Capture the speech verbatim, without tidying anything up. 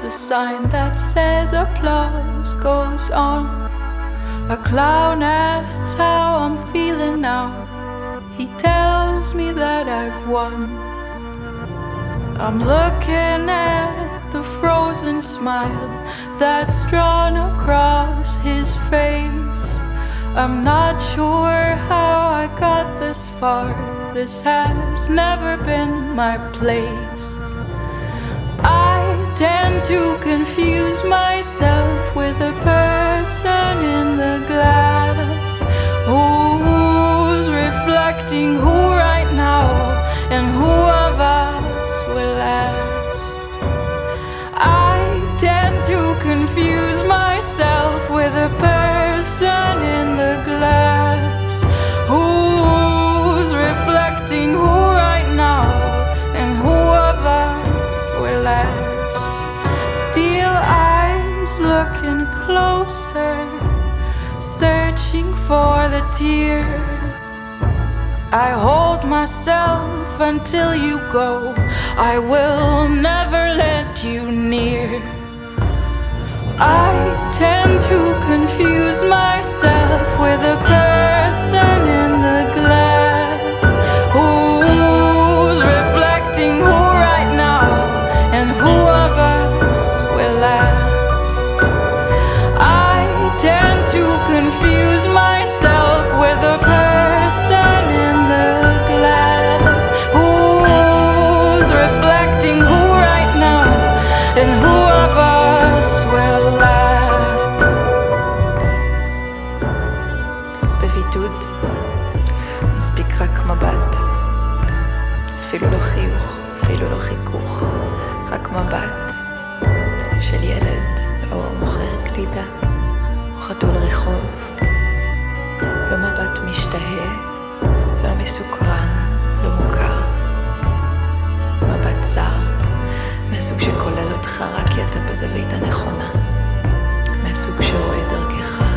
a sign that says applause goes on. A clown asks how I'm feeling now. He tells me that I've won. I'm looking at the frozen smile that's drawn across his face. I'm not sure how I got this far. This has never been my place. I tend to confuse myself with a person in the glass who's reflecting who right now and who of us will last. I tend to confuse myself with a person in the glass who's reflecting who right now and who of us will last. Steel eyes looking closer, searching for the tear. I hold myself until you go. I will never let you near. I tend to confuse myself with a person in the glass who's reflecting who right now and who of us will last. I tend to confuse myself with a person in the glass who's reflecting who right now and who of us will last. בבידוד מספיק רק מבט, אפילו לא חיוך, אפילו לא חיכוך, רק מבט של ילד או מוכר גלידה או חתול רחוב. לא מבט משתהה, לא מסוקרן, לא מוכר. מבט זר, מהסוג שכולל אותך רק כי אתה בזווית הנכונה, מהסוג שרואה דרכך